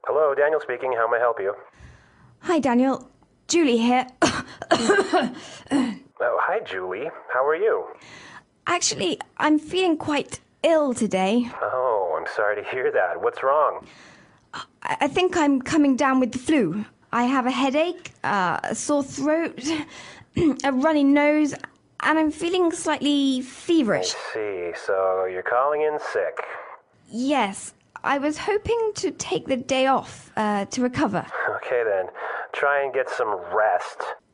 Hello, Daniel speaking. How may I help you? Hi, Daniel. Julie here. Oh, hi, Julie. How are you? Actually, I'm feeling quite ill today. Oh, I'm sorry to hear that. What's wrong? I think I'm coming down with the flu. I have a headache, a sore throat, a runny nose, and I'm feeling slightly I feverish. see. So you're calling in sick. Yes, I was hoping to take the day off to recover. Okay, then. Try and get some rest.